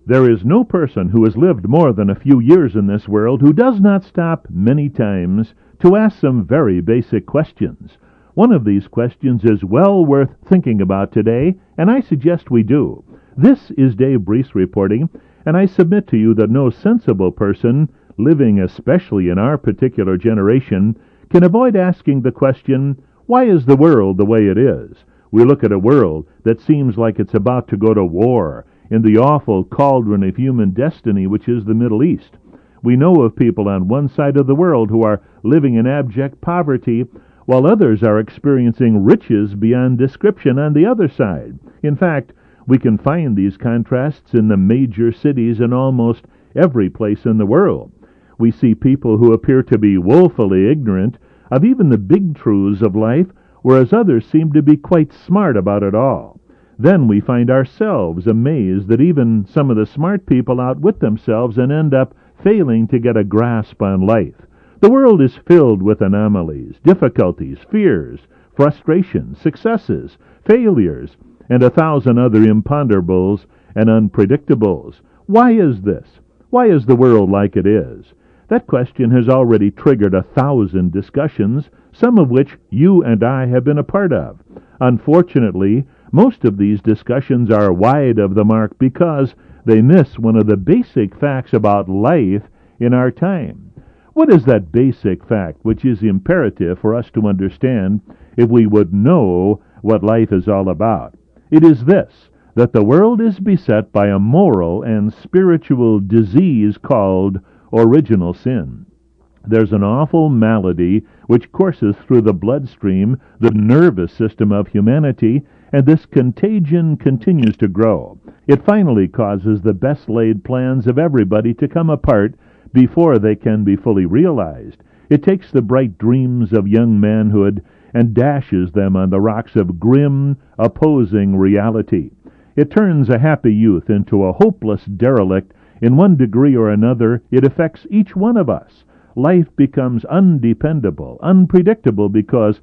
There is no person who has lived more than a few years in this world who does not stop many times to ask some very basic questions. One of these questions is well worth thinking about today, and I suggest we do. This is Dave Breese reporting, and I submit to you that no sensible person, living especially in our particular generation, can avoid asking the question, why is the world the way it is? We look at a world that seems like it's about to go to war in the awful cauldron of human destiny which is the Middle East. We know of people on one side of the world who are living in abject poverty, while others are experiencing riches beyond description on the other side. In fact, we can find these contrasts in the major cities in almost every place in the world. We see people who appear to be woefully ignorant of even the big truths of life, whereas others seem to be quite smart about it all. Then we find ourselves amazed that even some of the smart people outwit themselves and end up failing to get a grasp on life. The world is filled with anomalies, difficulties, fears, frustrations, successes, failures, and 1,000 other imponderables and unpredictables. Why is this? Why is the world like it is? That question has already triggered 1,000 discussions, some of which you and I have been a part of. Unfortunately, most of these discussions are wide of the mark because they miss one of the basic facts about life in our time. What is that basic fact which is imperative for us to understand if we would know what life is all about? It is this, that the world is beset by a moral and spiritual disease called original sin. There's an awful malady which courses through the bloodstream, the nervous system of humanity, and this contagion continues to grow. It finally causes the best laid plans of everybody to come apart before they can be fully realized. It takes the bright dreams of young manhood and dashes them on the rocks of grim, opposing reality. It turns a happy youth into a hopeless derelict. In one degree or another, it affects each one of us. Life becomes undependable, unpredictable, because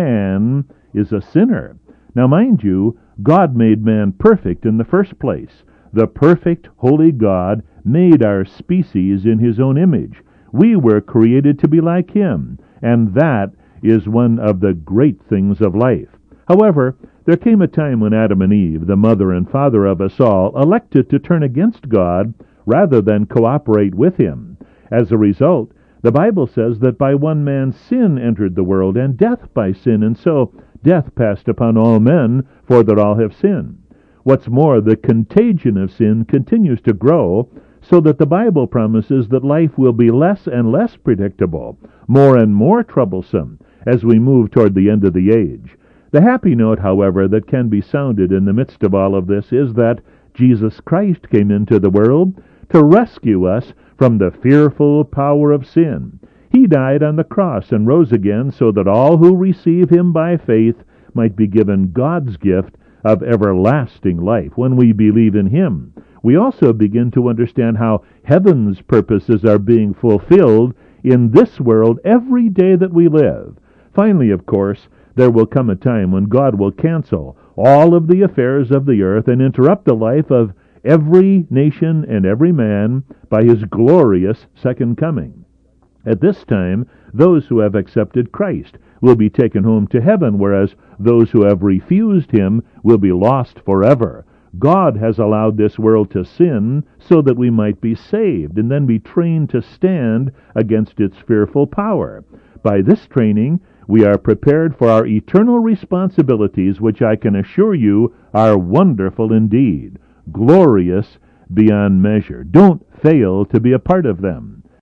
man is a sinner. Now, mind you, God made man perfect in the first place. The perfect, holy God made our species in his own image. We were created to be like him, and that is one of the great things of life. However, there came a time when Adam and Eve, the mother and father of us all, elected to turn against God rather than cooperate with him. As a result, the Bible says that by one man sin entered the world, and death by sin, and so death passed upon all men, for that all have sinned. What's more, the contagion of sin continues to grow, so that the Bible promises that life will be less and less predictable, more and more troublesome, as we move toward the end of the age. The happy note, however, that can be sounded in the midst of all of this is that Jesus Christ came into the world to rescue us from the fearful power of sin. He died on the cross and rose again so that all who receive him by faith might be given God's gift of everlasting life. When we believe in him, we also begin to understand how heaven's purposes are being fulfilled in this world every day that we live. Finally, of course, there will come a time when God will cancel all of the affairs of the earth and interrupt the life of every nation and every man by his glorious second coming. At this time, those who have accepted Christ will be taken home to heaven, whereas those who have refused him will be lost forever. God has allowed this world to sin so that we might be saved and then be trained to stand against its fearful power. By this training, we are prepared for our eternal responsibilities, which I can assure you are wonderful indeed, glorious beyond measure. Don't fail to be a part of them.